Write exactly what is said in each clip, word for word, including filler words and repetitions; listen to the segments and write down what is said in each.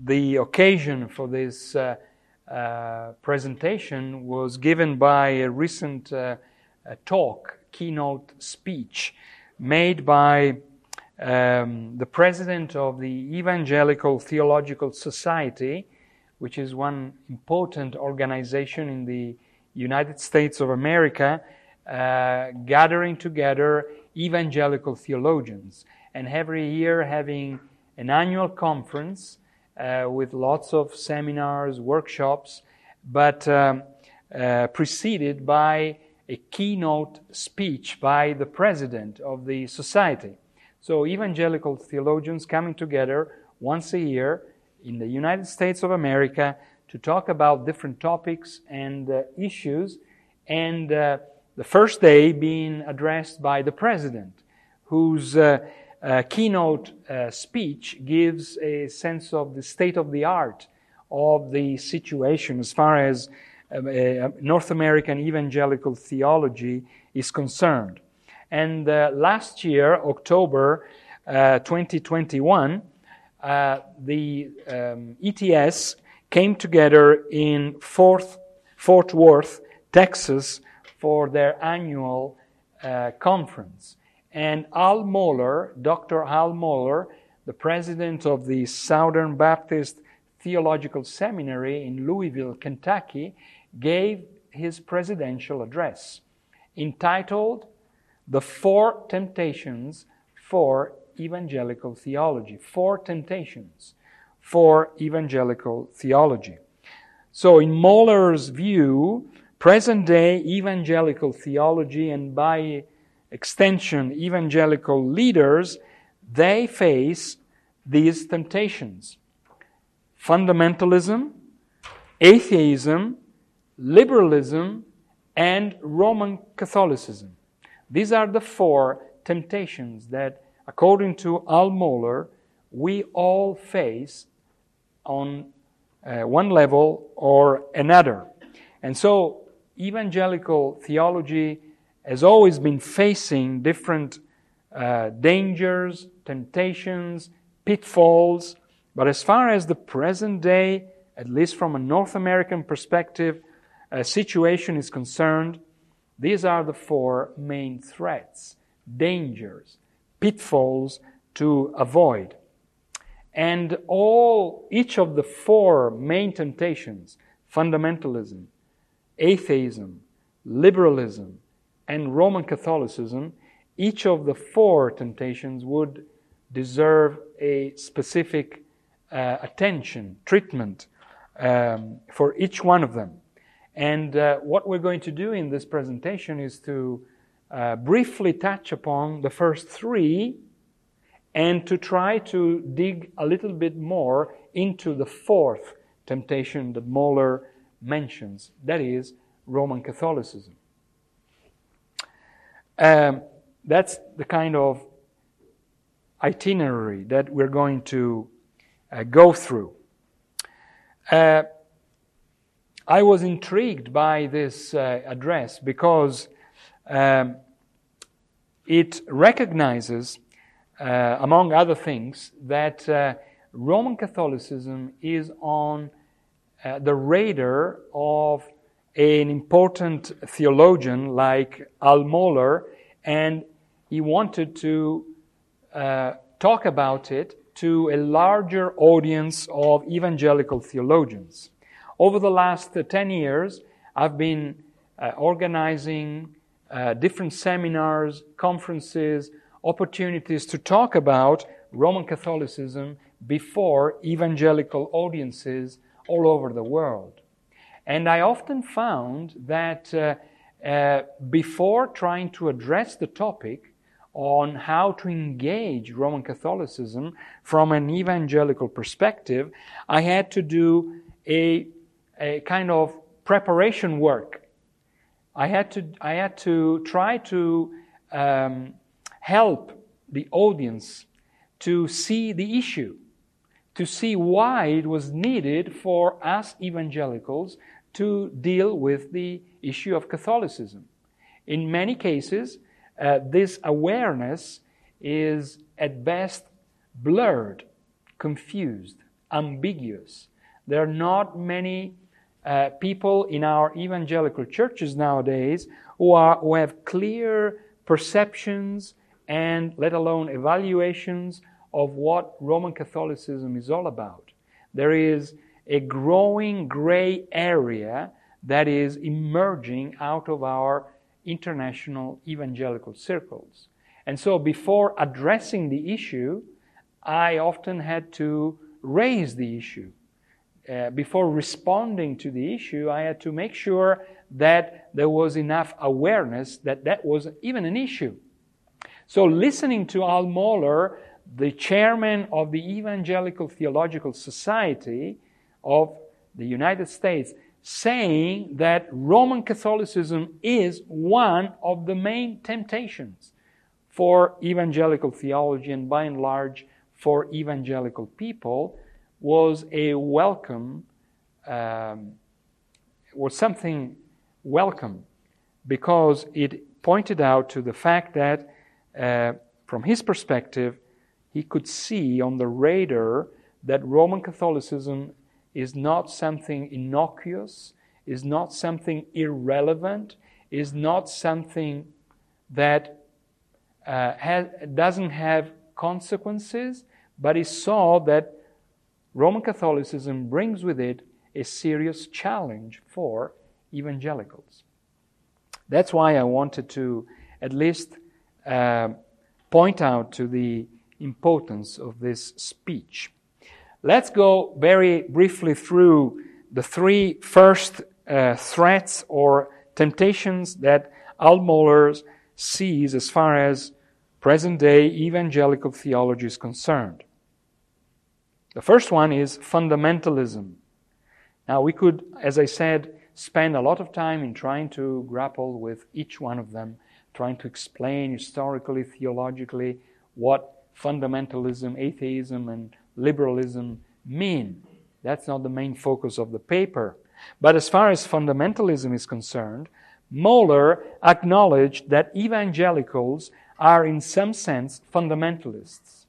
the occasion for this uh, uh, presentation was given by a recent uh, a talk, keynote speech, made by um, the president of the Evangelical Theological Society, which is one important organization in the United States of America, uh, gathering together evangelical theologians, and every year having an annual conference uh, with lots of seminars, workshops, but um, uh, preceded by a keynote speech by the president of the society. So evangelical theologians coming together once a year in the United States of America to talk about different topics and uh, issues, and uh, the first day being addressed by the president, whose uh, uh, keynote uh, speech gives a sense of the state of the art of the situation as far as uh, uh, North American evangelical theology is concerned. And uh, last year, October uh, twenty twenty-one, uh, the um, E T S came together in Fort, Fort Worth, Texas, for their annual uh, conference. And Al Mohler, Doctor Al Mohler, the president of the Southern Baptist Theological Seminary in Louisville, Kentucky, gave his presidential address entitled The Four Temptations for Evangelical Theology. Four Temptations for Evangelical Theology. So in Mohler's view, present-day evangelical theology, and by extension evangelical leaders, they face these temptations: fundamentalism, atheism, liberalism, and Roman Catholicism. These are the four temptations that, according to Al Mohler, we all face on uh, one level or another. And so evangelical theology has always been facing different uh, dangers, temptations, pitfalls. But as far as the present day, at least from a North American perspective, uh, situation is concerned, these are the four main threats, dangers, pitfalls to avoid. And all, each of the four main temptations, fundamentalism, atheism, liberalism, and Roman Catholicism, each of the four temptations would deserve a specific uh, attention, treatment um, for each one of them. And uh, what we're going to do in this presentation is to uh, briefly touch upon the first three and to try to dig a little bit more into the fourth temptation that Mohler mentions, that is Roman Catholicism. Um, that's the kind of itinerary that we're going to uh, go through. Uh, I was intrigued by this uh, address because um, it recognizes, uh, among other things, that uh, Roman Catholicism is on uh, the radar of an important theologian like Al Mohler, and he wanted to uh, talk about it to a larger audience of evangelical theologians. Over the last uh, ten years, I've been uh, organizing uh, different seminars, conferences, opportunities to talk about Roman Catholicism before evangelical audiences all over the world. And I often found that uh, uh, before trying to address the topic on how to engage Roman Catholicism from an evangelical perspective, I had to do a, a kind of preparation work. I had to, I had to try to um, help the audience to see the issue, to see why it was needed for us evangelicals to deal with the issue of Catholicism. In many cases, uh, this awareness is at best blurred, confused, ambiguous. There are not many uh, people in our evangelical churches nowadays who, are, who have clear perceptions and let alone evaluations of what Roman Catholicism is all about. There is a growing gray area that is emerging out of our international evangelical circles. And so before addressing the issue, I often had to raise the issue. Uh, before responding to the issue, I had to make sure that there was enough awareness that that was even an issue. So listening to Al Mohler, the chairman of the Evangelical Theological Society of the United States, saying that Roman Catholicism is one of the main temptations for evangelical theology and by and large for evangelical people, was a welcome, um, was something welcome, because it pointed out to the fact that uh, from his perspective, he could see on the radar that Roman Catholicism is not something innocuous, is not something irrelevant, is not something that uh, has, doesn't have consequences, but he saw that Roman Catholicism brings with it a serious challenge for evangelicals. That's why I wanted to at least uh, point out to the importance of this speech. Let's go very briefly through the three first uh, threats or temptations that Al Mohler sees as far as present-day evangelical theology is concerned. The first one is fundamentalism. Now, we could, as I said, spend a lot of time in trying to grapple with each one of them, trying to explain historically, theologically, what fundamentalism, atheism, and liberalism mean. That's not the main focus of the paper. But as far as fundamentalism is concerned, Mohler acknowledged that evangelicals are in some sense fundamentalists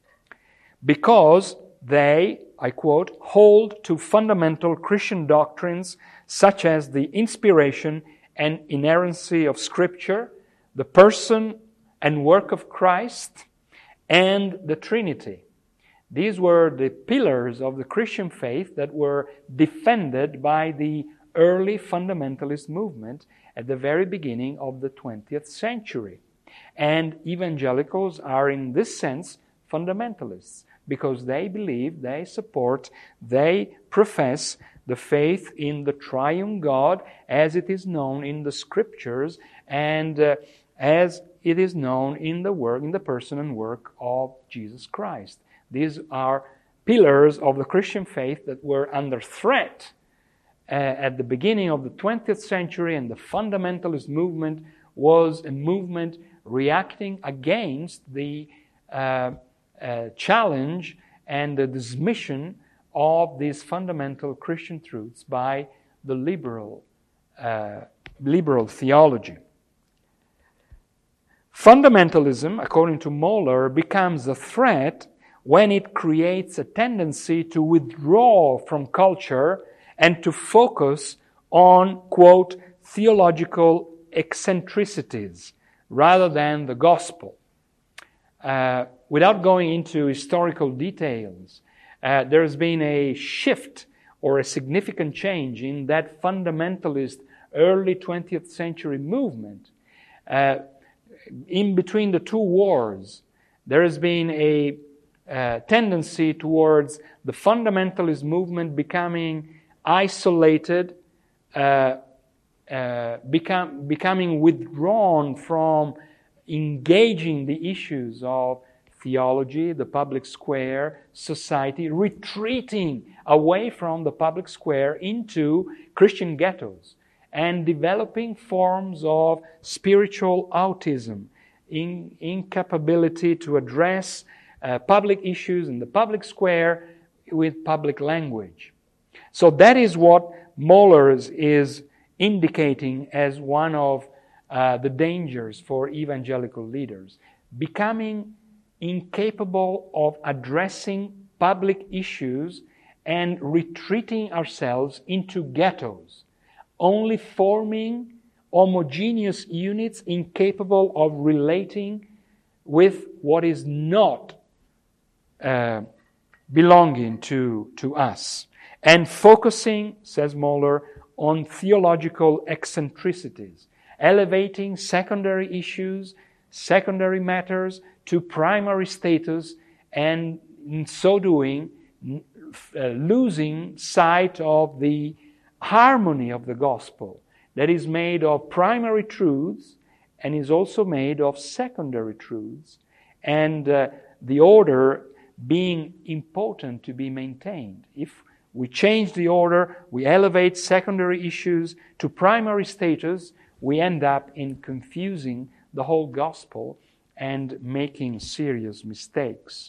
because they, I quote, hold to fundamental Christian doctrines such as the inspiration and inerrancy of Scripture, the person and work of Christ, and the Trinity. These were the pillars of the Christian faith that were defended by the early fundamentalist movement at the very beginning of the twentieth century. And evangelicals are in this sense fundamentalists because they believe, they support, they profess the faith in the triune God as it is known in the Scriptures and uh, as it is known in the work, in the person and work of Jesus Christ. These are pillars of the Christian faith that were under threat uh, at the beginning of the twentieth century, and the fundamentalist movement was a movement reacting against the uh, uh, challenge and the dismission of these fundamental Christian truths by the liberal, uh, liberal theology. Fundamentalism, according to Mohler, becomes a threat when it creates a tendency to withdraw from culture and to focus on, quote, theological eccentricities rather than the gospel. Uh, without going into historical details, uh, there has been a shift or a significant change in that fundamentalist early twentieth century movement. Uh, in between the two wars, there has been a uh, tendency towards the fundamentalist movement becoming isolated, uh, uh, become, becoming withdrawn from engaging the issues of theology, the public square, society, retreating away from the public square into Christian ghettos and developing forms of spiritual autism, in, incapability to address uh, public issues in the public square with public language. So that is what Mohler is indicating as one of uh, the dangers for evangelical leaders, becoming incapable of addressing public issues and retreating ourselves into ghettos, only forming homogeneous units incapable of relating with what is not uh, belonging to, to us, and focusing, says Moeller, on theological eccentricities, elevating secondary issues, secondary matters to primary status, and in so doing, uh, losing sight of the harmony of the gospel that is made of primary truths and is also made of secondary truths, and uh, the order being important to be maintained. If we change the order, we elevate secondary issues to primary status, we end up in confusing the whole gospel and making serious mistakes.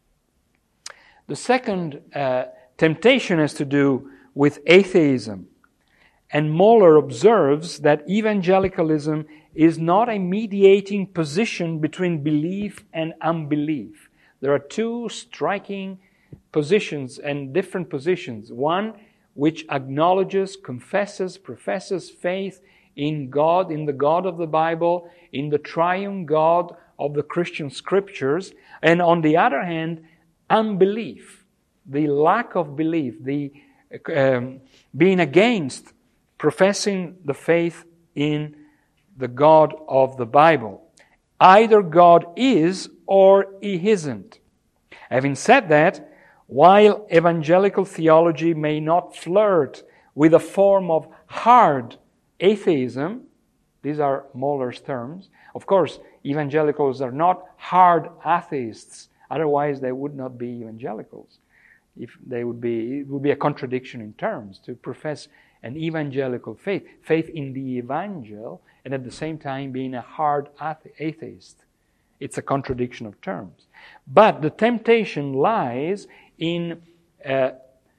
The second uh, temptation has to do with atheism. And Moeller observes that evangelicalism is not a mediating position between belief and unbelief. There are two striking positions and different positions. One which acknowledges, confesses, professes faith in God, in the God of the Bible, in the triune God of the Christian Scriptures. And on the other hand, unbelief, the lack of belief, the um, being against professing the faith in the God of the Bible. Either God is or He isn't. Having said that, while evangelical theology may not flirt with a form of hard atheism, these are Moeller's terms. Of course, evangelicals are not hard atheists. Otherwise, they would not be evangelicals. If they would be, it would be a contradiction in terms to profess an evangelical faith, faith in the evangel, and at the same time being a hard atheist. It's a contradiction of terms. But the temptation lies in uh,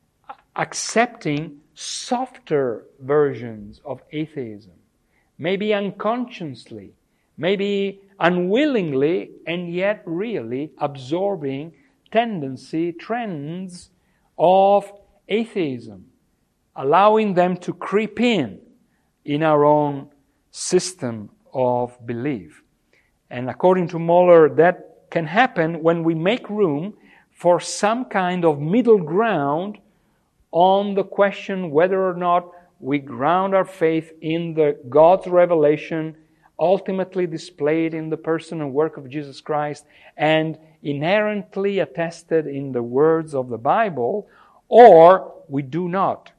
accepting softer versions of atheism, maybe unconsciously, maybe unwillingly, and yet really absorbing tendency, trends of atheism, allowing them to creep in in our own system of belief. And according to Moeller, that can happen when we make room for some kind of middle ground on the question whether or not we ground our faith in the God's revelation ultimately displayed in the person and work of Jesus Christ and inherently attested in the words of the Bible, or we do not.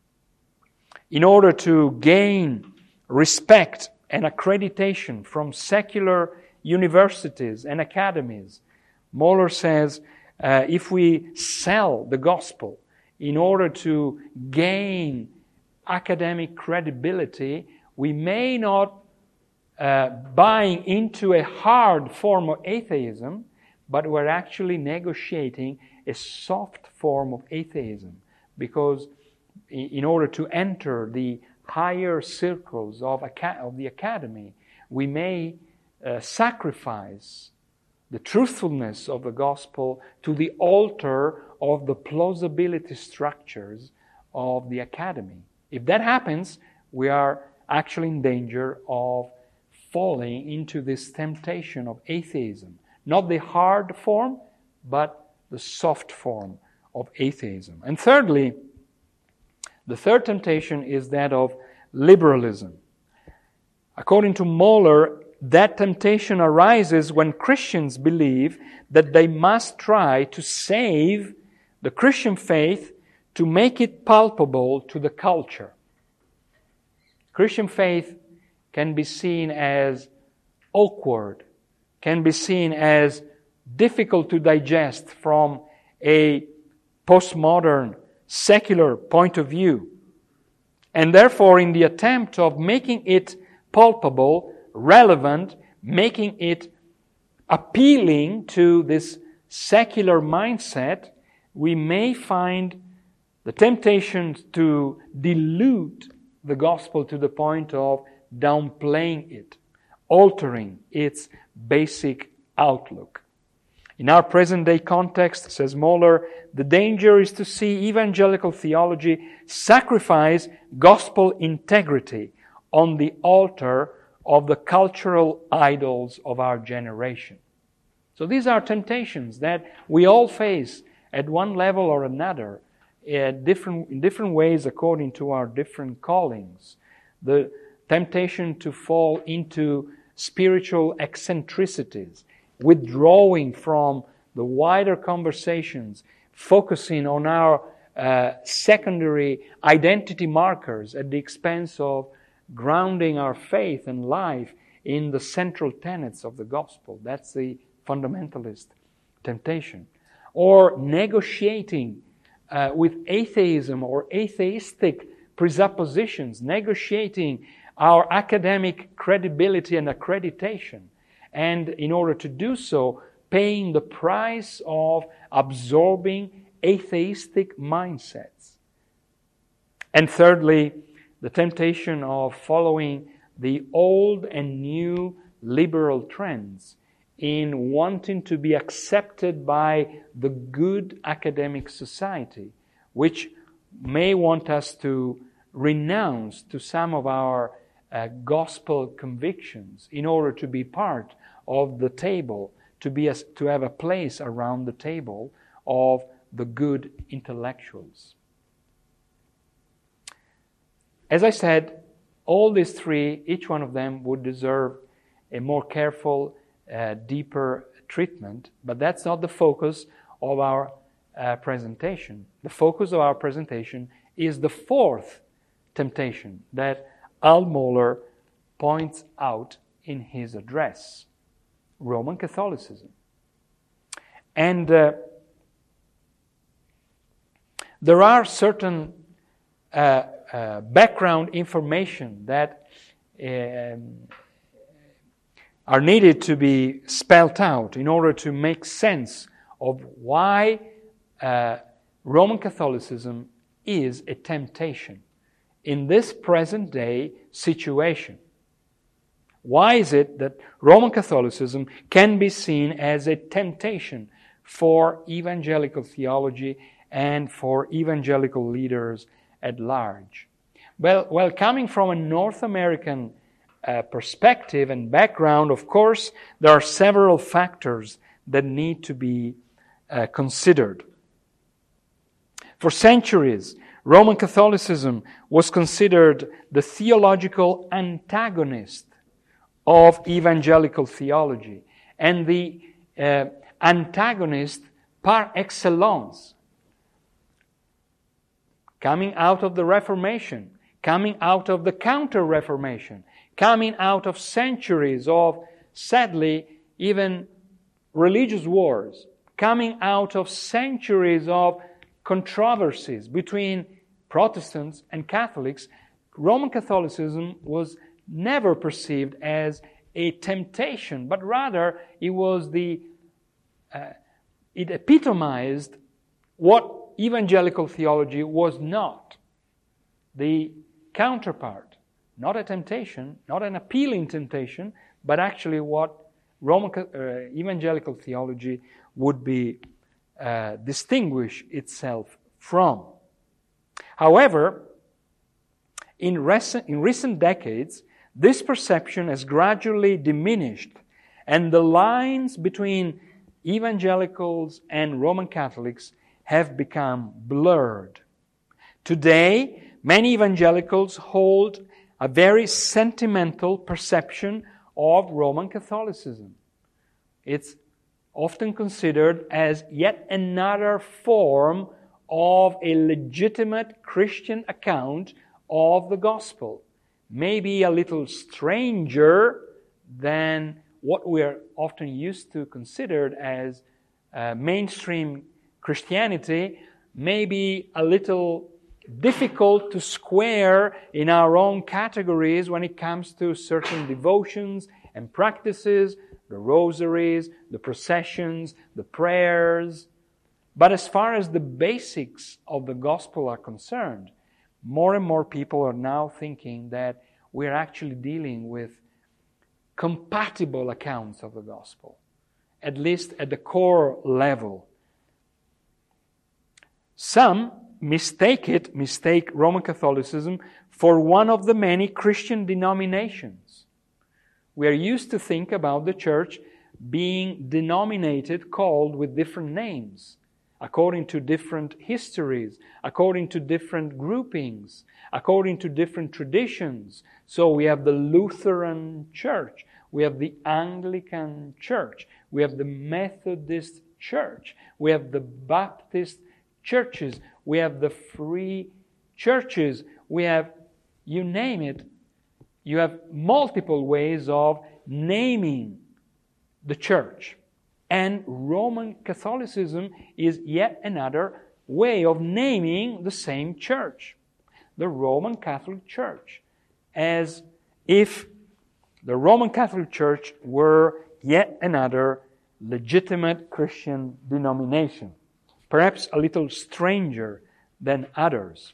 In order to gain respect and accreditation from secular universities and academies, Moeller says uh, if we sell the gospel in order to gain academic credibility, we may not uh, buying into a hard form of atheism, but we're actually negotiating a soft form of atheism, because in order to enter the higher circles of, of the academy, we may uh, sacrifice the truthfulness of the gospel to the altar of the plausibility structures of the academy. If that happens, we are actually in danger of falling into this temptation of atheism. Not the hard form, but the soft form of atheism. And thirdly, the third temptation is that of liberalism. According to Moeller, that temptation arises when Christians believe that they must try to save the Christian faith to make it palpable to the culture. Christian faith can be seen as awkward, can be seen as difficult to digest from a postmodern, secular point of view. And therefore, in the attempt of making it palpable, relevant, making it appealing to this secular mindset, we may find the temptation to dilute the gospel to the point of downplaying it, altering its basic outlook. In our present-day context, says Mohler, the danger is to see evangelical theology sacrifice gospel integrity on the altar of the cultural idols of our generation. So these are temptations that we all face at one level or another, in different, in different ways according to our different callings. The temptation to fall into spiritual eccentricities, withdrawing from the wider conversations, focusing on our uh, secondary identity markers at the expense of grounding our faith and life in the central tenets of the gospel. That's the fundamentalist temptation. Or negotiating uh, with atheism or atheistic presuppositions, negotiating our academic credibility and accreditation, and in order to do so, paying the price of absorbing atheistic mindsets. And thirdly, the temptation of following the old and new liberal trends in wanting to be accepted by the good academic society, which may want us to renounce to some of our uh, gospel convictions in order to be part of the table, to be a, to have a place around the table of the good intellectuals. As I said, all these three, each one of them would deserve a more careful, uh, deeper treatment, but that's not the focus of our uh, presentation. The focus of our presentation is the fourth temptation that Al Mohler points out in his address: Roman Catholicism. And uh, there are certain uh, uh, background information that um, are needed to be spelled out in order to make sense of why uh, Roman Catholicism is a temptation in this present day situation. Why is it that Roman Catholicism can be seen as a temptation for evangelical theology and for evangelical leaders at large? Well, well, coming from a North American uh, perspective and background, of course, there are several factors that need to be uh, considered. For centuries, Roman Catholicism was considered the theological antagonist of evangelical theology and the uh, antagonist par excellence. Coming out of the Reformation, coming out of the Counter-Reformation, coming out of centuries of, sadly, even religious wars, coming out of centuries of controversies between Protestants and Catholics, Roman Catholicism was never perceived as a temptation, but rather it was the, uh, it epitomized what evangelical theology was not. The counterpart, not a temptation, not an appealing temptation, but actually what Roman uh, evangelical theology would be uh, distinguish itself from. However, in recent, in recent decades, this perception has gradually diminished, and the lines between evangelicals and Roman Catholics have become blurred. Today, many evangelicals hold a very sentimental perception of Roman Catholicism. It's often considered as yet another form of a legitimate Christian account of the gospel. Maybe a little stranger than what we are often used to consider as uh, mainstream Christianity, maybe a little difficult to square in our own categories when it comes to certain devotions and practices, the rosaries, the processions, the prayers. But as far as the basics of the gospel are concerned, more and more people are now thinking that we're actually dealing with compatible accounts of the gospel. at least at the core level. Some mistake it, mistake Roman Catholicism for one of the many Christian denominations. We are used to think about the church being denominated, called with different names, according to different histories, according to different groupings, according to different traditions. So we have the Lutheran Church, we have the Anglican Church, we have the Methodist Church, we have the Baptist churches, we have the free churches, we have, you name it, you have multiple ways of naming the church. And Roman Catholicism is yet another way of naming the same church, the Roman Catholic Church, as if the Roman Catholic Church were yet another legitimate Christian denomination, perhaps a little stranger than others.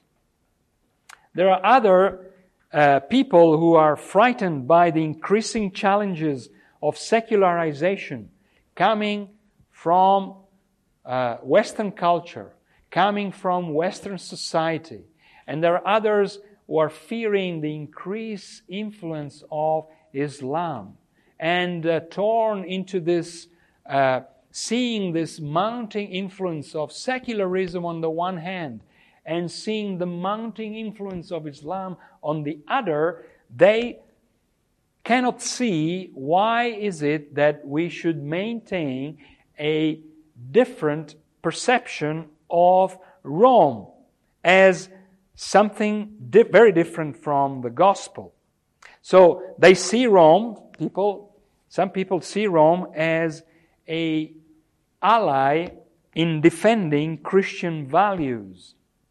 There are other uh, people who are frightened by the increasing challenges of secularization coming from uh, Western culture, coming from Western society. And there are others who are fearing the increased influence of Islam and uh, torn into this, uh, seeing this mounting influence of secularism on the one hand and seeing the mounting influence of Islam on the other. They cannot see why is it that we should maintain a different perception of Rome as something di- very different from the gospel. So they see Rome, people, some people see Rome as a ally in defending Christian values.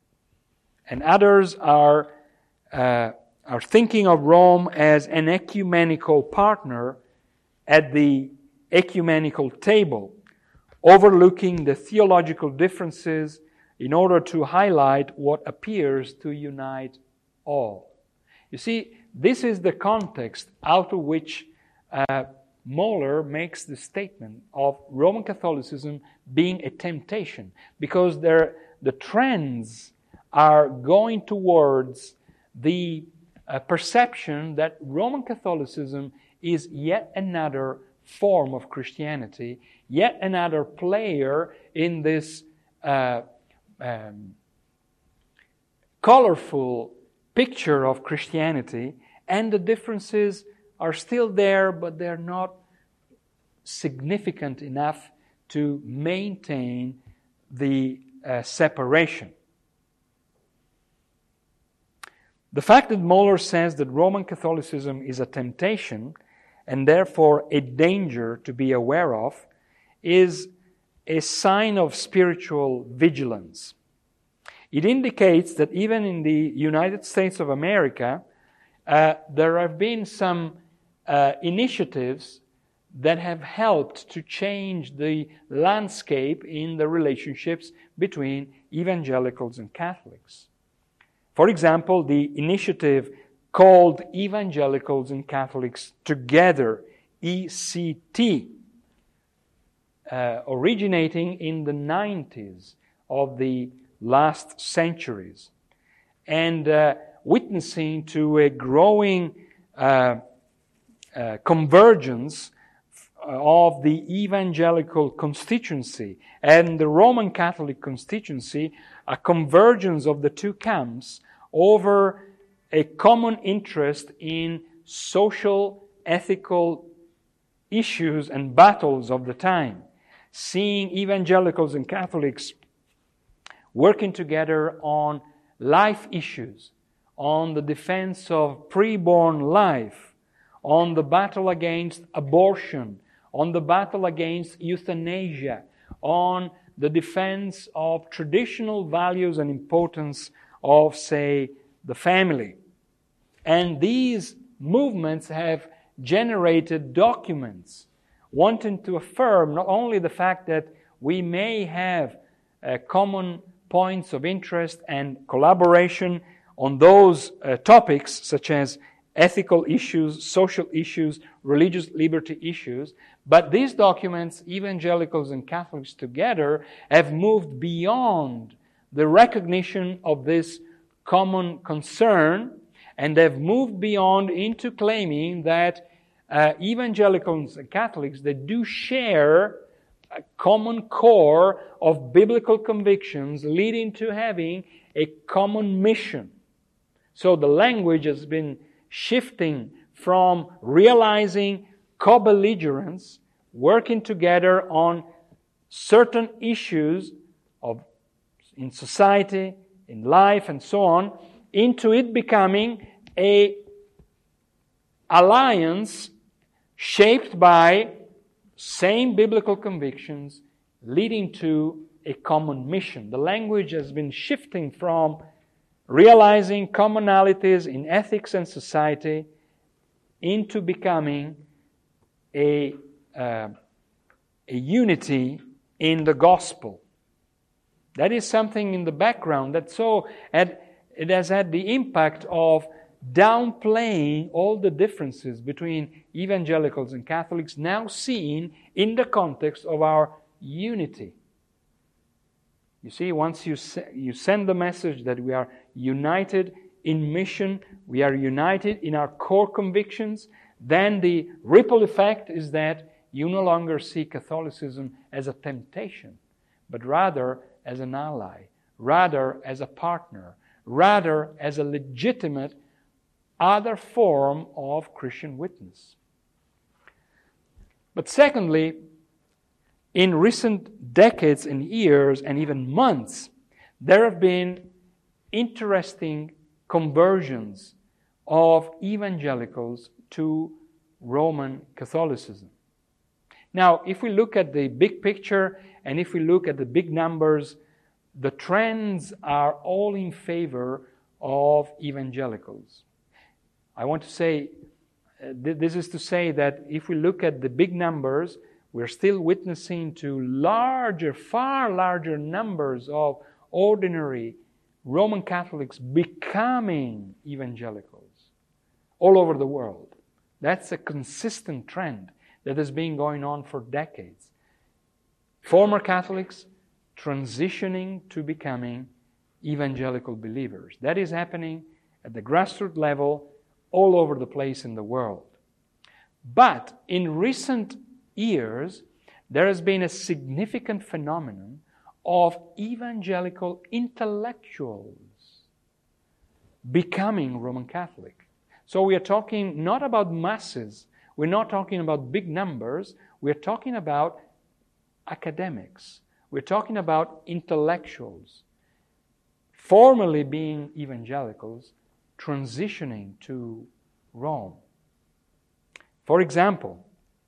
And others are uh, are thinking of Rome as an ecumenical partner at the ecumenical table, overlooking the theological differences in order to highlight what appears to unite all. You see, this is the context out of which uh, Moeller makes the statement of Roman Catholicism being a temptation, because there, the trends are going towards the uh, perception that Roman Catholicism is yet another form of Christianity, yet another player in this uh, um, colorful picture of Christianity, and the differences are still there, but they're not significant enough to maintain the uh, separation. The fact that Moeller says that Roman Catholicism is a temptation and therefore a danger to be aware of is a sign of spiritual vigilance. It indicates that even in the United States of America, uh, there have been some uh, initiatives that have helped to change the landscape in the relationships between evangelicals and Catholics. For example, the initiative called Evangelicals and Catholics Together, E C T, uh, originating in the nineties of the last centuries, and uh, witnessing to a growing uh, uh, convergence of the evangelical constituency and the Roman Catholic constituency, a convergence of the two camps over a common interest in social, ethical issues and battles of the time, seeing evangelicals and Catholics working together on life issues, on the defense of preborn life, on the battle against abortion, on the battle against euthanasia, on the defense of traditional values and importance of, say, the family. And these movements have generated documents wanting to affirm not only the fact that we may have uh, common points of interest and collaboration on those uh, topics, such as ethical issues, social issues, religious liberty issues. But these documents, evangelicals and Catholics together, have moved beyond the recognition of this common concern, and they've moved beyond into claiming that uh, evangelicals and Catholics, they do share a common core of biblical convictions leading to having a common mission. So the language has been shifting from realizing co-belligerence, working together on certain issues of in society, in life, and so on, into it becoming a alliance shaped by same biblical convictions leading to a common mission. The language has been shifting from realizing commonalities in ethics and society into becoming a, uh, a unity in the gospel. That is something in the background that so had, it has had the impact of downplaying all the differences between evangelicals and Catholics, now seen in the context of our unity. You see, once you se- you send the message that we are united in mission, we are united in our core convictions, then the ripple effect is that you no longer see Catholicism as a temptation, but rather as an ally, rather as a partner, rather as a legitimate other form of Christian witness. But secondly, in recent decades and years and even months, there have been interesting conversions of evangelicals to Roman Catholicism. Now, if we look at the big picture and if we look at the big numbers, the trends are all in favor of evangelicals. I want to say, uh, th- this is to say that if we look at the big numbers, we're still witnessing to larger, far larger numbers of ordinary Roman Catholics becoming evangelicals all over the world. That's a consistent trend that has been going on for decades. Former Catholics transitioning to becoming evangelical believers. That is happening at the grassroots level all over the place in the world. But in recent years, there has been a significant phenomenon of evangelical intellectuals becoming Roman Catholic. So we are talking not about masses, we're not talking about big numbers, we're talking about academics, we're talking about intellectuals, formerly being evangelicals, transitioning to Rome. For example,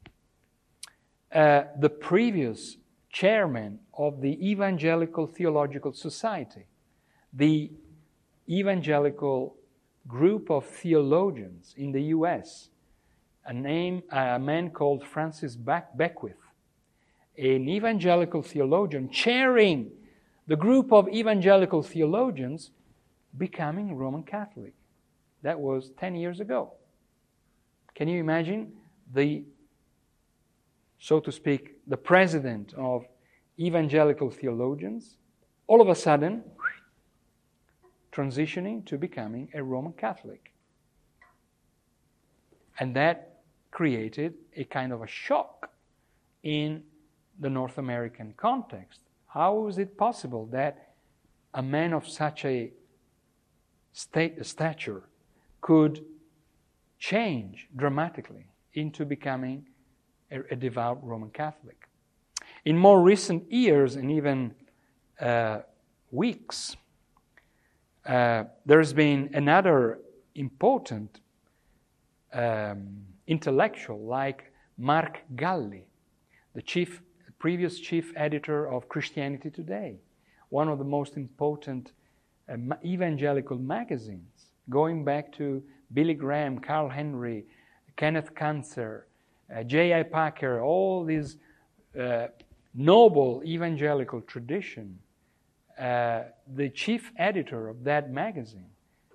uh, the previous chairman of the Evangelical Theological Society, the evangelical group of theologians in the U S, a name, a man called Francis Beckwith, an evangelical theologian chairing the group of evangelical theologians becoming Roman Catholic. That was ten years ago. Can you imagine the, so to speak, the president of evangelical theologians, all of a sudden transitioning to becoming a Roman Catholic? And that created a kind of a shock in the North American context. How is it possible that a man of such a state, stature could change dramatically into becoming a, a devout Roman Catholic? In more recent years and even uh, weeks, uh, there's been another important um, intellectual like Mark Galli, the chief, previous chief editor of Christianity Today, one of the most important uh, evangelical magazines, going back to Billy Graham, Carl Henry, Kenneth Cancer, uh, J I Packer, all these uh, noble evangelical tradition. Uh, the chief editor of that magazine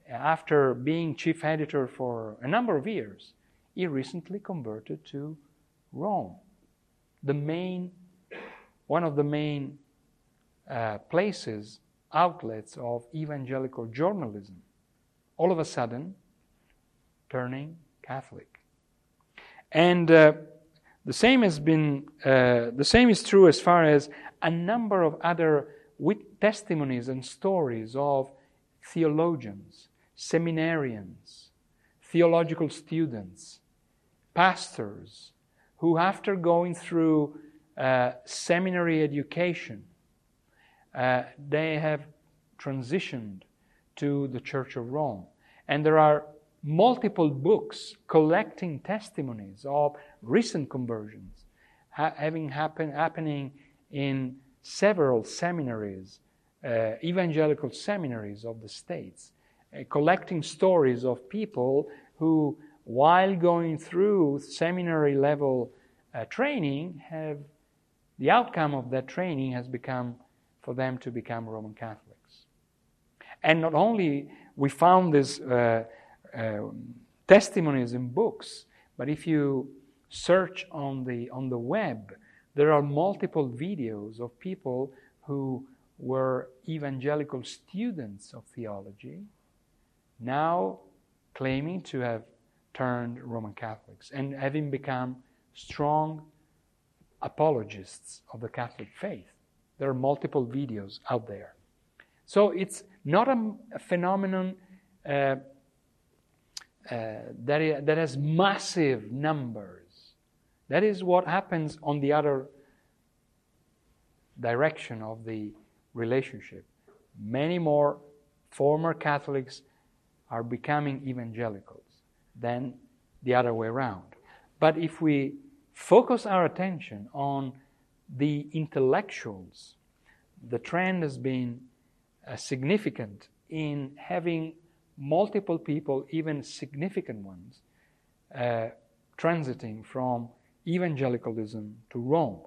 after being chief editor for a number of years, he recently converted to Rome, the main, one of the main uh, places, outlets of evangelical journalism. All of a sudden, turning Catholic. And uh, the same has been, uh, the same is true as far as a number of other with testimonies and stories of theologians, seminarians, theological students, pastors, who after going through uh, seminary education, uh, they have transitioned to the Church of Rome. And there are multiple books collecting testimonies of recent conversions ha- having happen, happening in several seminaries, uh, evangelical seminaries of the States, uh, collecting stories of people who, while going through seminary level uh, training, have the outcome of that training has become for them to become Roman Catholics. And not only we found these uh, uh, testimonies in books, but if you search on the on the web, there are multiple videos of people who were evangelical students of theology, now claiming to have turned Roman Catholics and having become strong apologists of the Catholic faith. There are multiple videos out there. So it's not a, a phenomenon uh, uh, that, is, that has massive numbers. That is what happens on the other direction of the relationship. Many more former Catholics are becoming evangelicals than the other way around. But if we focus our attention on the intellectuals, the trend has been uh, significant in having multiple people, even significant ones, uh, transiting from evangelicalism to Rome.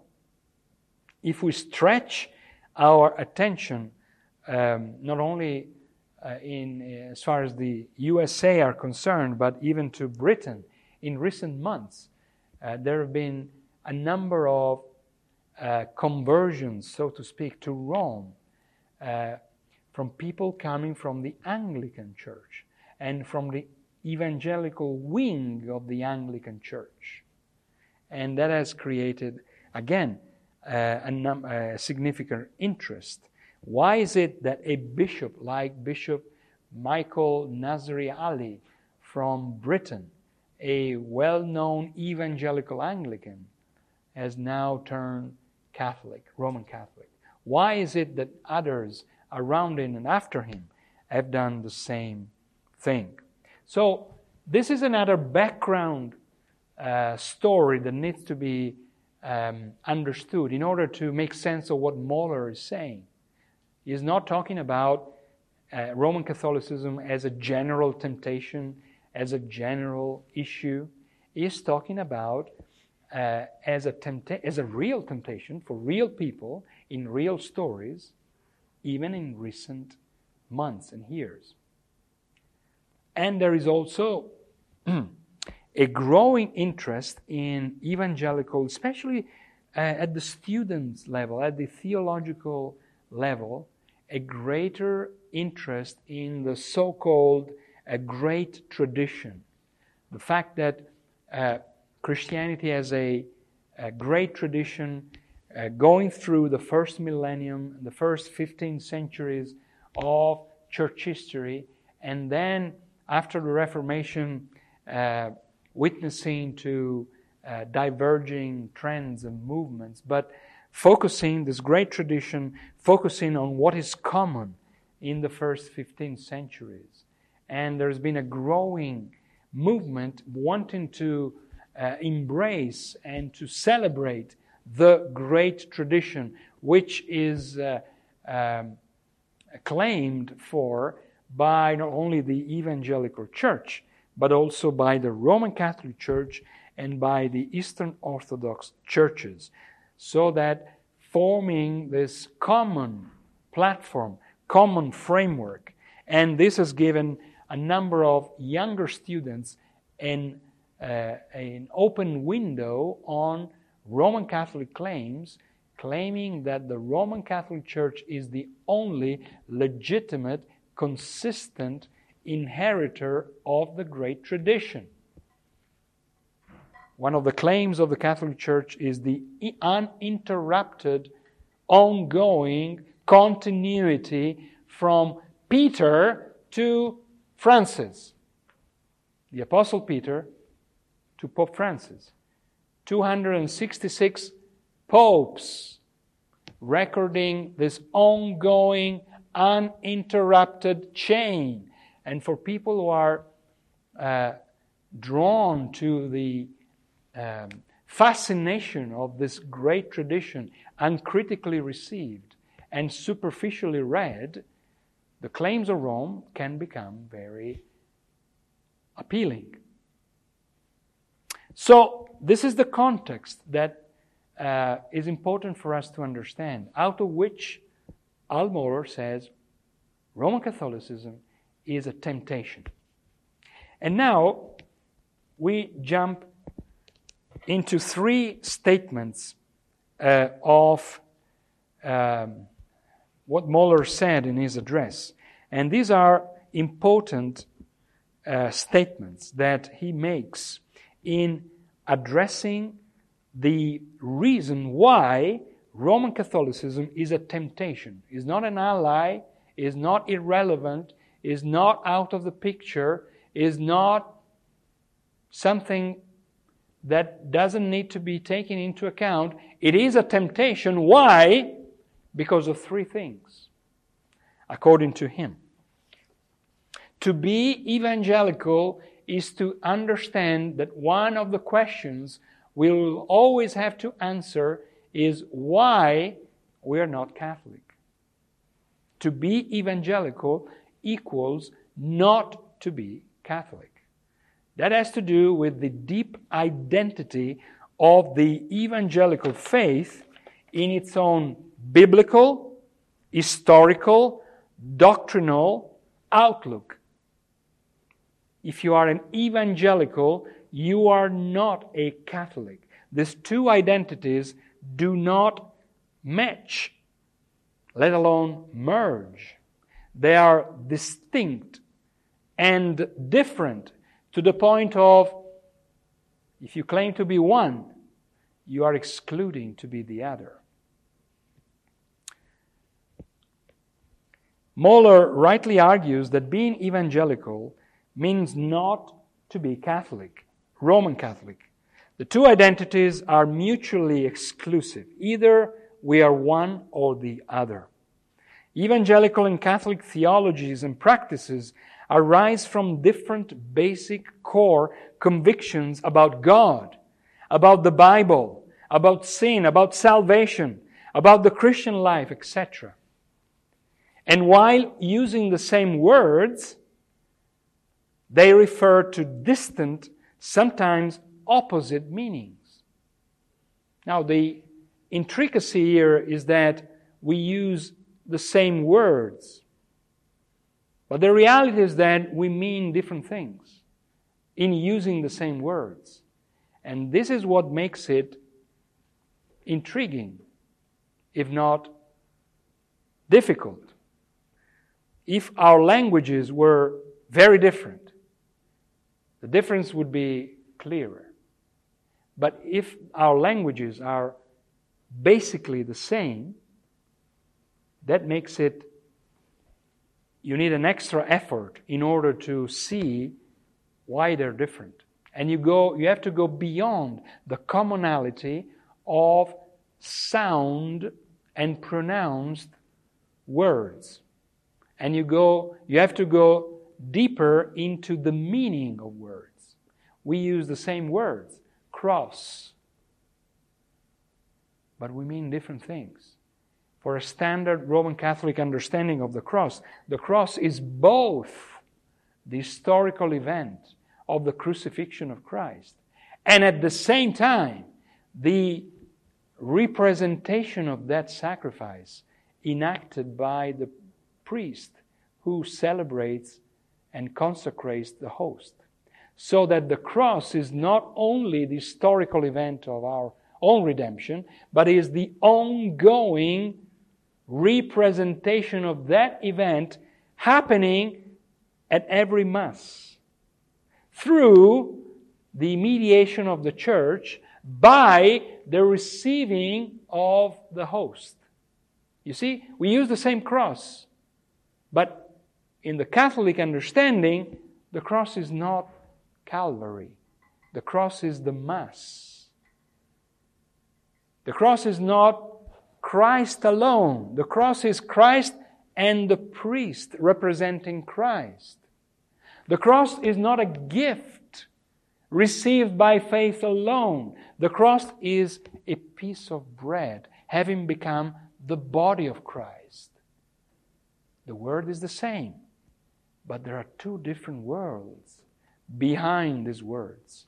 If we stretch our attention, um, not only uh, in as far as the U S A are concerned, but even to Britain, in recent months, uh, there have been a number of uh, conversions, so to speak, to Rome, uh, from people coming from the Anglican Church and from the evangelical wing of the Anglican Church. And that has created, again, uh, a, num- a significant interest. Why is it that a bishop like Bishop Michael Nazari Ali from Britain, a well-known evangelical Anglican, has now turned Catholic, Roman Catholic? Why is it that others around him and after him have done the same thing? So this is another background uh, story that needs to be um, understood in order to make sense of what Moeller is saying. He is not talking about uh, Roman Catholicism as a general temptation, as a general issue. He is talking about uh, as a tempta- as a real temptation for real people in real stories, even in recent months and years. And there is also a growing interest in evangelical, especially uh, at the students' level, at the theological level, a greater interest in the so-called uh, great tradition. The fact that uh, Christianity has a, a great tradition uh, going through the first millennium, the first fifteen centuries of church history, and then after the Reformation, uh, witnessing to uh, diverging trends and movements, but focusing this great tradition, focusing on what is common in the first fifteen centuries. And there's been a growing movement wanting to uh, embrace and to celebrate the great tradition, which is uh, um, claimed for by not only the evangelical church, but also by the Roman Catholic Church and by the Eastern Orthodox churches, so that forming this common platform, common framework. And this has given a number of younger students an, uh, an open window on Roman Catholic claims, claiming that the Roman Catholic Church is the only legitimate, consistent inheritor of the great tradition. One of the claims of the Catholic Church is the uninterrupted, ongoing continuity from Peter to Francis. The Apostle Peter to Pope Francis. two hundred sixty-six popes recording this ongoing, uninterrupted chain. And for people who are uh, drawn to the um, fascination of this great tradition, uncritically received and superficially read, the claims of Rome can become very appealing. So, this is the context that uh, is important for us to understand, out of which Allmohler says Roman Catholicism is a temptation. And now we jump into three statements uh, of um, what Mohler said in his address. And these are important uh, statements that he makes in addressing the reason why Roman Catholicism is a temptation, is not an ally, is not irrelevant, is not out of the picture, is not something that doesn't need to be taken into account. It is a temptation. Why? Because of three things, according to him. To be evangelical is to understand that one of the questions we will always have to answer is why we are not Catholic. To be evangelical equals not to be Catholic. That has to do with the deep identity of the evangelical faith in its own biblical, historical, doctrinal outlook. If you are an evangelical, you are not a Catholic. These two identities do not match, let alone merge. They are distinct and different to the point of, if you claim to be one, you are excluding to be the other. Mohler rightly argues that being evangelical means not to be Catholic, Roman Catholic. The two identities are mutually exclusive. Either we are one or the other. Evangelical and Catholic theologies and practices arise from different basic core convictions about God, about the Bible, about sin, about salvation, about the Christian life, et cetera. And while using the same words, they refer to distant, sometimes opposite meanings. Now, the intricacy here is that we use the same words, but the reality is that we mean different things in using the same words. And this is what makes it intriguing, if not difficult. If our languages were very different, the difference would be clearer. But if our languages are basically the same, that makes it, you need an extra effort in order to see why they're different. And you go, you have to go beyond the commonality of sound and pronounced words. And you go, you have to go deeper into the meaning of words. We use the same words, cross, but we mean different things. For a standard Roman Catholic understanding of the cross, the cross is both the historical event of the crucifixion of Christ and at the same time the representation of that sacrifice enacted by the priest who celebrates and consecrates the host. So that the cross is not only the historical event of our own redemption, but is the ongoing representation of that event happening at every Mass through the mediation of the Church by the receiving of the host. You see, we use the same cross, but in the Catholic understanding, the cross is not Calvary. The cross is the Mass. The cross is not Christ alone. The cross is Christ and the priest representing Christ. The cross is not a gift received by faith alone. The cross is a piece of bread, having become the body of Christ. The word is the same, but there are two different worlds behind these words.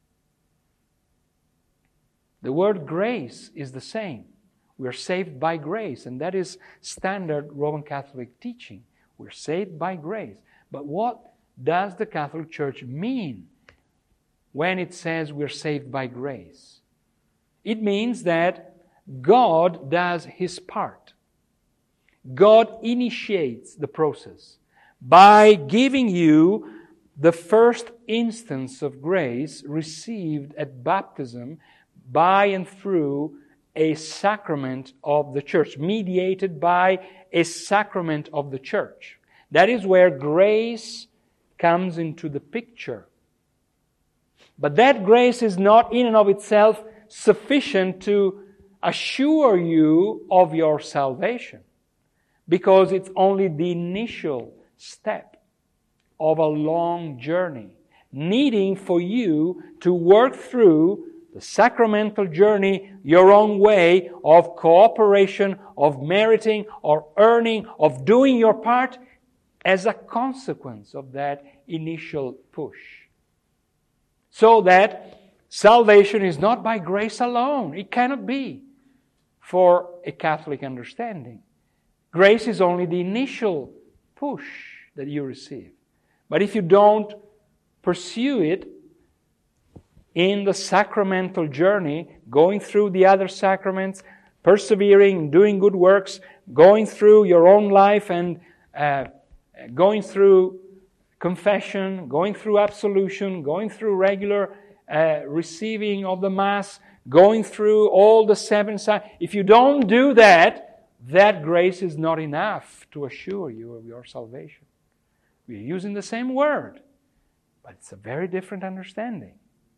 The word grace is the same. We are saved by grace, and that is standard Roman Catholic teaching. We're saved by grace. But what does the Catholic Church mean when it says we're saved by grace? It means that God does His part. God initiates the process by giving you the first instance of grace received at baptism by and through a sacrament of the Church, mediated by a sacrament of the Church. That is where grace comes into the picture. But that grace is not in and of itself sufficient to assure you of your salvation, because it's only the initial step of a long journey, needing for you to work through the sacramental journey your own way of cooperation, of meriting or earning, of doing your part as a consequence of that initial push. So that salvation is not by grace alone. It cannot be for a Catholic understanding. Grace is only the initial push that you receive. But if you don't pursue it in the sacramental journey, going through the other sacraments, persevering, doing good works, going through your own life and uh, going through confession, going through absolution, going through regular uh, receiving of the Mass, going through all the seven signs. If you don't do that, that grace is not enough to assure you of your salvation. We are using the same word, but it's a very different understanding.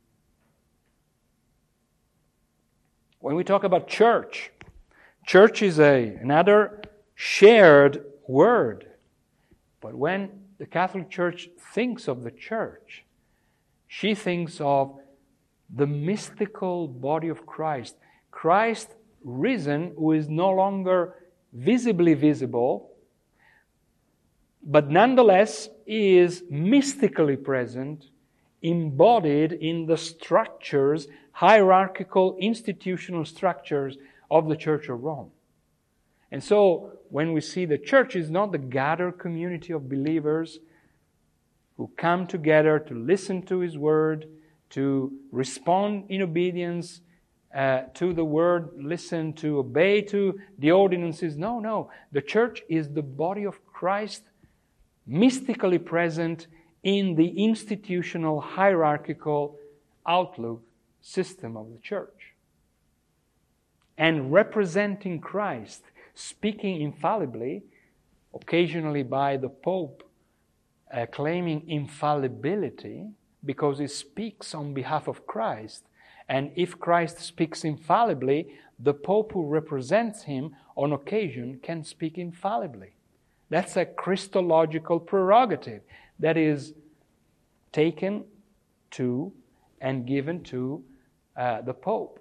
When we talk about church, church is a, another shared word. But when the Catholic Church thinks of the church, she thinks of the mystical body of Christ. Christ risen, who is no longer visibly visible, but nonetheless is mystically present, embodied in the structures, hierarchical, institutional structures of the Church of Rome. And so, when we see the church is not the gathered community of believers who come together to listen to His Word, to respond in obedience uh, to the Word, listen, to obey to the ordinances. No, no. The church is the body of Christ, mystically present in the institutional, hierarchical outlook system of the church. And representing Christ, speaking infallibly, occasionally by the Pope uh, claiming infallibility because he speaks on behalf of Christ. And if Christ speaks infallibly, the Pope who represents him on occasion can speak infallibly. That's a Christological prerogative that is taken to and given to uh, the Pope.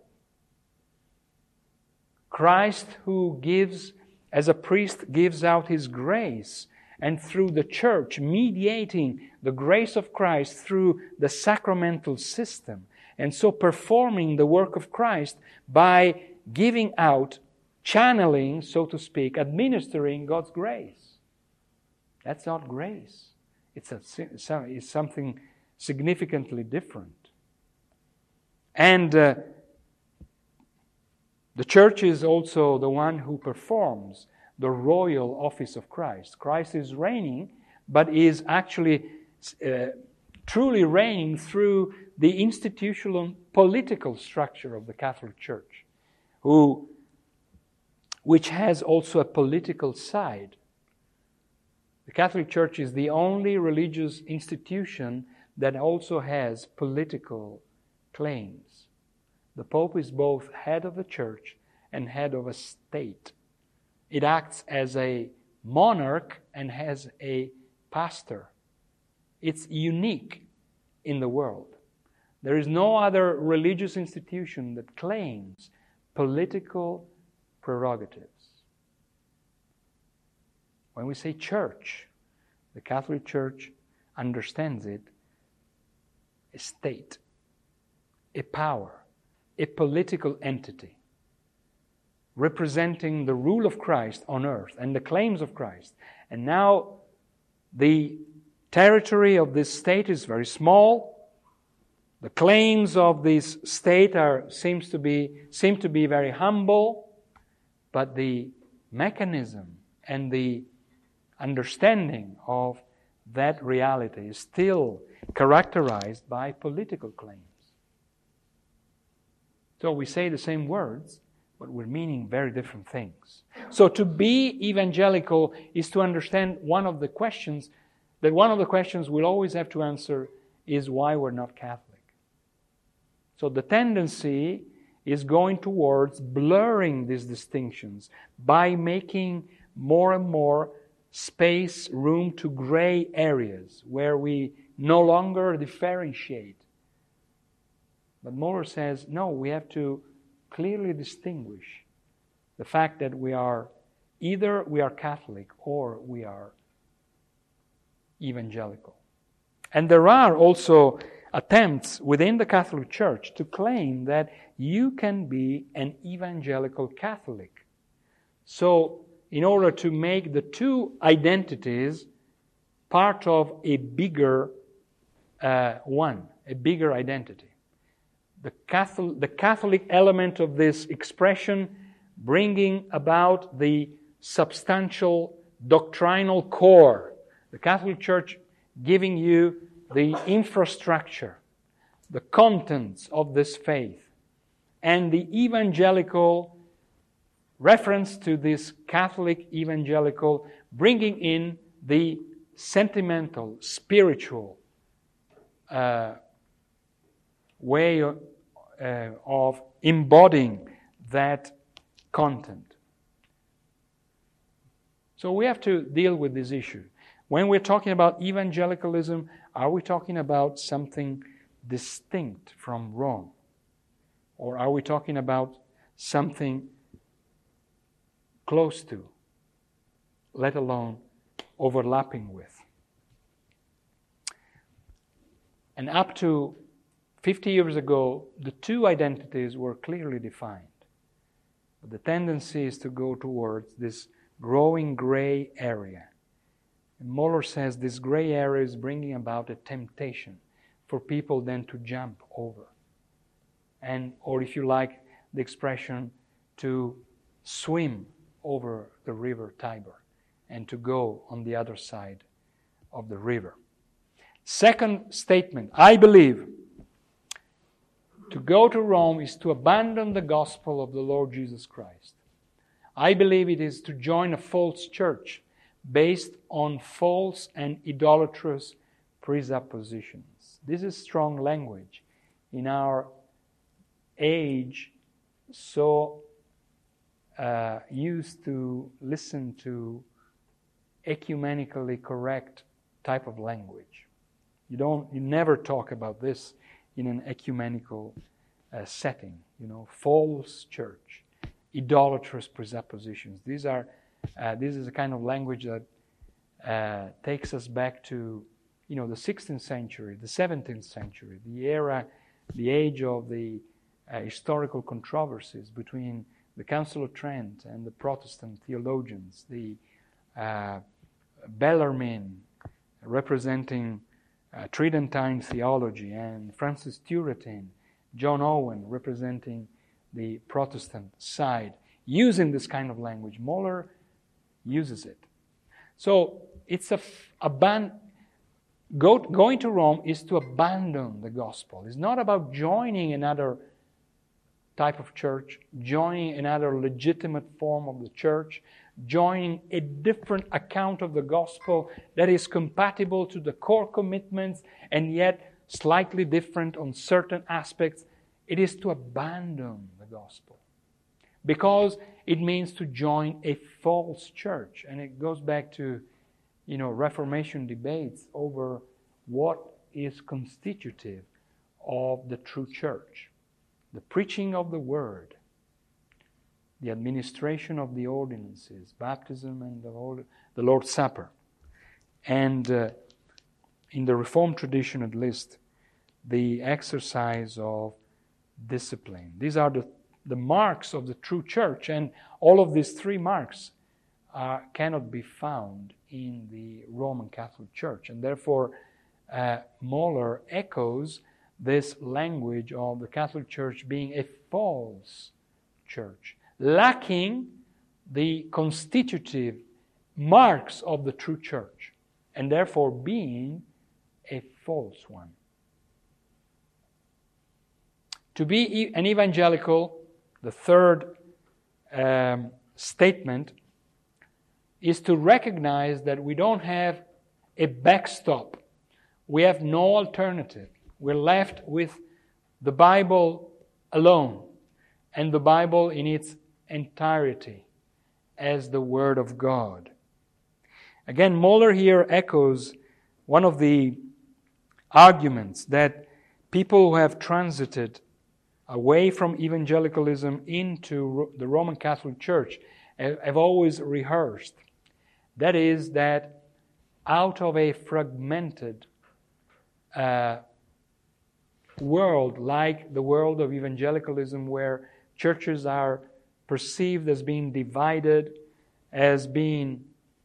Christ, who gives, as a priest, gives out His grace, and through the church, mediating the grace of Christ through the sacramental system, and so performing the work of Christ by giving out, channeling, so to speak, administering God's grace. That's not grace. It's, a, it's something significantly different. And uh, the church is also the one who performs the royal office of Christ. Christ is reigning, but is actually uh, truly reigning through the institutional political structure of the Catholic Church, who, which has also a political side. The Catholic Church is the only religious institution that also has political claims. The Pope is both head of the Church and head of a state. It acts as a monarch and has a pastor. It's unique in the world. There is no other religious institution that claims political prerogatives. When we say church, the Catholic Church understands it a state, a power, a political entity, representing the rule of Christ on earth and the claims of Christ. And now the territory of this state is very small. The claims of this state are seems to be seem to be very humble, but the mechanism and the understanding of that reality is still characterized by political claims. So we say the same words, but we're meaning very different things. So to be evangelical is to understand one of the questions, that one of the questions we'll always have to answer is why we're not Catholic. So the tendency is going towards blurring these distinctions by making more and more space, room to gray areas where we no longer differentiate. But Moeller says, no, we have to clearly distinguish the fact that we are either we are Catholic or we are evangelical. And there are also attempts within the Catholic Church to claim that you can be an evangelical Catholic. So, in order to make the two identities part of a bigger uh, one, a bigger identity. The Catholic, the Catholic element of this expression bringing about the substantial doctrinal core. The Catholic Church giving you the infrastructure, the contents of this faith, and the evangelical reference to this Catholic evangelical bringing in the sentimental, spiritual uh, way of, uh, of embodying that content. So we have to deal with this issue. When we're talking about evangelicalism, are we talking about something distinct from Rome? Or are we talking about something close to, let alone overlapping with? And up to fifty years ago, the two identities were clearly defined. But the tendency is to go towards this growing gray area. And Moeller says this gray area is bringing about a temptation for people then to jump over. And, or if you like the expression, to swim over the river Tiber and to go on the other side of the river. Second statement, I believe to go to Rome is to abandon the gospel of the Lord Jesus Christ. I believe it is to join a false church based on false and idolatrous presuppositions. This is strong language in our age, so uh, used to listen to ecumenically correct type of language. You don't, you never talk about this in an ecumenical uh, setting. You know, false church, idolatrous presuppositions. These are, uh, this is a kind of language that uh, takes us back to, you know, the sixteenth century, the seventeenth century, the era, the age of the uh, historical controversies between the Council of Trent and the Protestant theologians, the uh, Bellarmine, representing uh, Tridentine theology, and Francis Turretin, John Owen, representing the Protestant side, using this kind of language. Moeller uses it. So it's a, a ban, go, going to Rome is to abandon the gospel. It's not about joining another type of church, joining another legitimate form of the church, joining a different account of the gospel that is compatible to the core commitments and yet slightly different on certain aspects. It is to abandon the gospel because it means to join a false church. And it goes back to, you know, Reformation debates over what is constitutive of the true church. The preaching of the Word, the administration of the ordinances, baptism and the, Lord, the Lord's Supper. And uh, in the Reformed tradition at least, the exercise of discipline. These are the, the marks of the true church, and all of these three marks uh, cannot be found in the Roman Catholic Church. And therefore, uh, Moeller echoes this language of the Catholic Church being a false church, lacking the constitutive marks of the true church, and therefore being a false one. To be an evangelical, the third um, statement, is to recognize that we don't have a backstop. We have no alternative. We're left with the Bible alone, and the Bible in its entirety as the Word of God. Again, Moeller here echoes one of the arguments that people who have transited away from evangelicalism into the Roman Catholic Church have always rehearsed. That is, that out of a fragmented uh, world like the world of evangelicalism, where churches are perceived as being divided, as being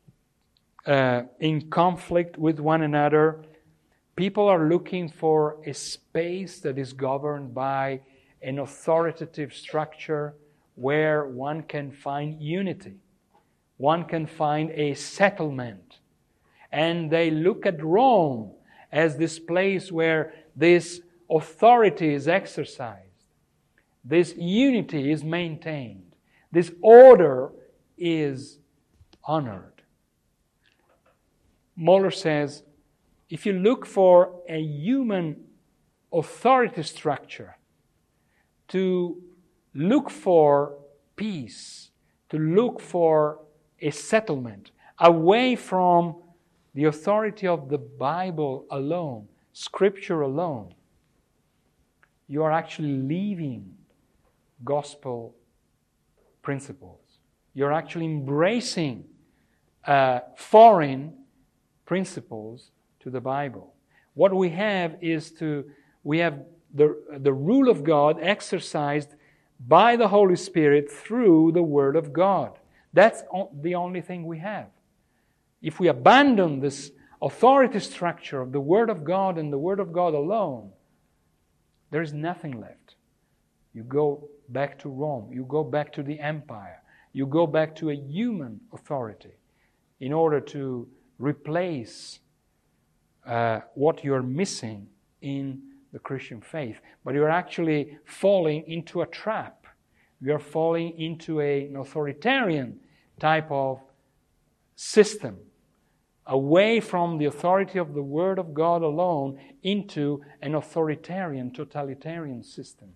uh, in conflict with one another, people are looking for a space that is governed by an authoritative structure where one can find unity. One can find a settlement. And they look at Rome as this place where this authority is exercised. This unity is maintained. This order is honored. Moeller says, if you look for a human authority structure, to look for peace, to look for a settlement away from the authority of the Bible alone, Scripture alone, you are actually leaving gospel principles. You're actually embracing uh, foreign principles to the Bible. What we have is to, we have the, the rule of God exercised by the Holy Spirit through the Word of God. That's the only thing we have. If we abandon this authority structure of the Word of God and the Word of God alone, there is nothing left. You go back to Rome. You go back to the empire. You go back to a human authority in order to replace uh, what you're missing in the Christian faith. But you're actually falling into a trap. You're falling into a, an authoritarian type of system, away from the authority of the Word of God alone into an authoritarian, totalitarian system.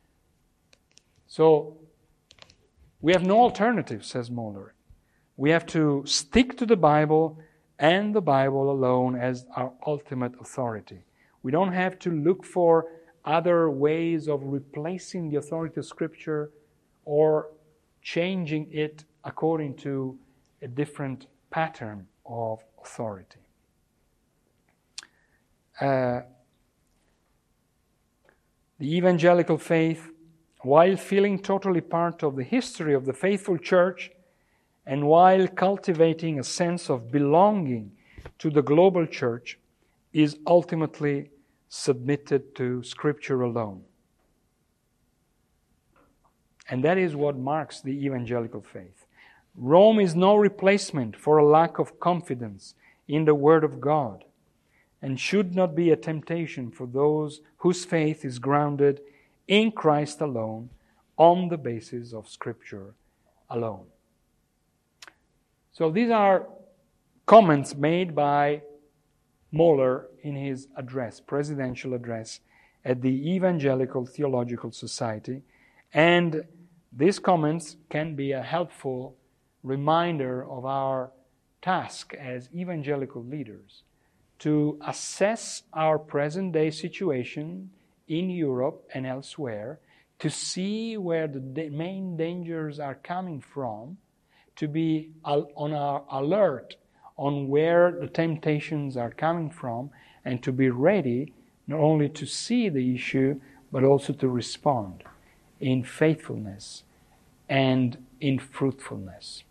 So, we have no alternative, says Moeller. We have to stick to the Bible and the Bible alone as our ultimate authority. We don't have to look for other ways of replacing the authority of Scripture or changing it according to a different pattern of authority. Uh, the evangelical faith, while feeling totally part of the history of the faithful church, and while cultivating a sense of belonging to the global church is ultimately submitted to Scripture alone. And that is what marks the evangelical faith. Rome is no replacement for a lack of confidence in the Word of God, and should not be a temptation for those whose faith is grounded in Christ alone, on the basis of Scripture alone. So these are comments made by Moeller in his address, presidential address at the Evangelical Theological Society, and these comments can be a helpful reminder of our task as evangelical leaders to assess our present-day situation in Europe and elsewhere, to see where the main dangers are coming from, to be on our alert on where the temptations are coming from, and to be ready not only to see the issue, but also to respond in faithfulness and in fruitfulness.